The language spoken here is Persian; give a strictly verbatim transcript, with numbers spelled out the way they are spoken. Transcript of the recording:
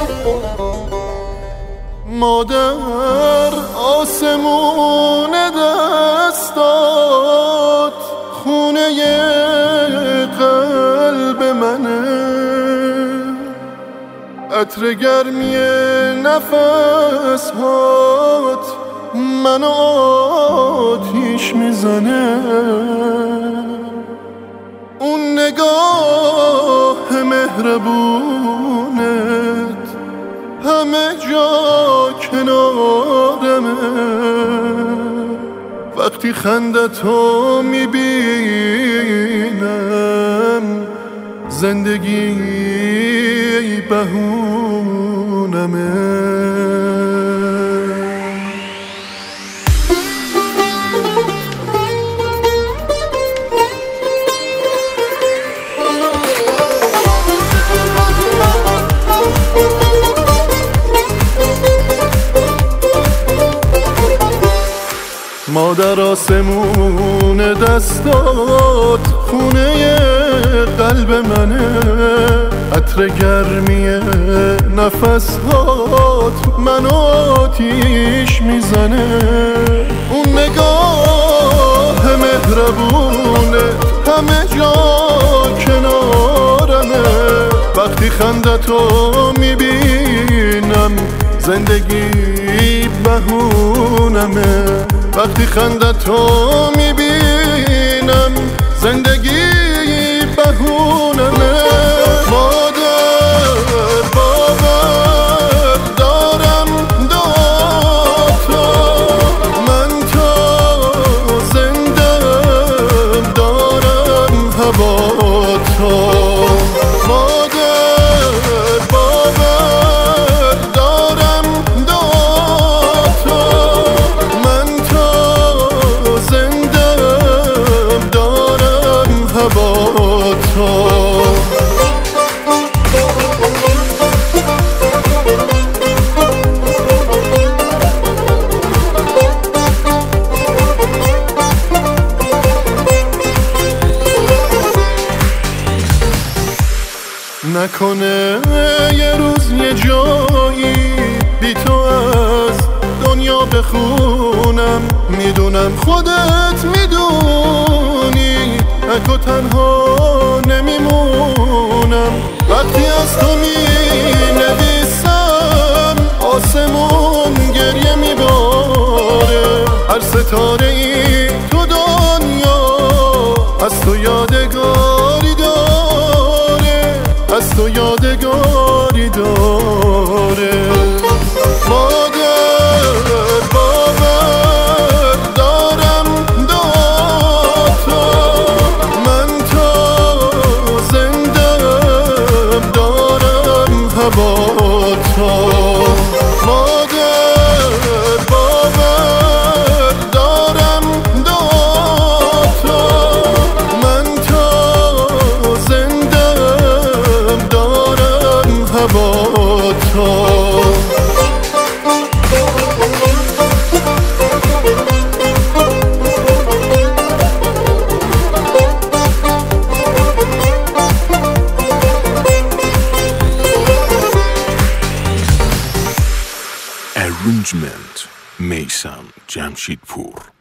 مادر آسمون دستات خونه قلب منه، عطر گرمی نفس هات منو آتیش میزنه. اون نگاه مهربونت همه جا کنارمه، وقتی خندتو میبینم زندگی بهونمه. مادر آسمون دستات خونه قلب منه، عطر گرمی نفسات منو آتیش میزنه. اون نگاه مهربونه همه جا کنارمه، وقتی خندتو میبینم زندگی بهونمه. وقتی خندتو میبینم زندگی بهونمه. مادر باور دارم دعاتو، من تا زندم دارم هواتو. مادر باور دارم دعاتو، من تا زندم دارم هواتو. نکنه یه روز یه جایی بی تو از دنیا بخونم، میدونم خودت میدونی تک و تنها نمیمونم. وقتی از تو می نویسم آسمون گریه میباره، هر ستاره ای تو دنیا از تو یادگاری داره، از تو یادگاری داره. مادر باور دارم دعاتو، من تا زندم دارم هواتو. مادر باور دارم دعاتو، من تا زندم دارم هواتو. Arrangement میثم جمشیدپور.